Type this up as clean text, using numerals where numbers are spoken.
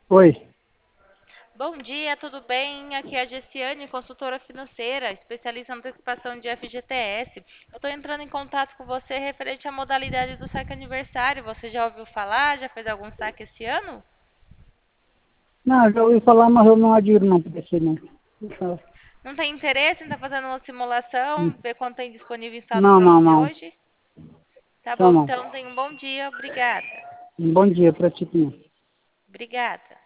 Oi. Bom dia, tudo bem? Aqui é a Gessiane, consultora financeira, especialista em antecipação de FGTS. Eu estou entrando em contato com você referente à modalidade do saque aniversário. Você já ouviu falar? Já fez algum saque esse ano? Não, já ouvi falar, mas eu não adiro não para esse não. Então, Não tem interesse em estar fazendo uma simulação, ver quanto tem disponível em saldo Não, para não, você não. hoje? Tá Então bom, não. então tenha um bom dia. Obrigada. Um bom dia para ti também. Obrigada.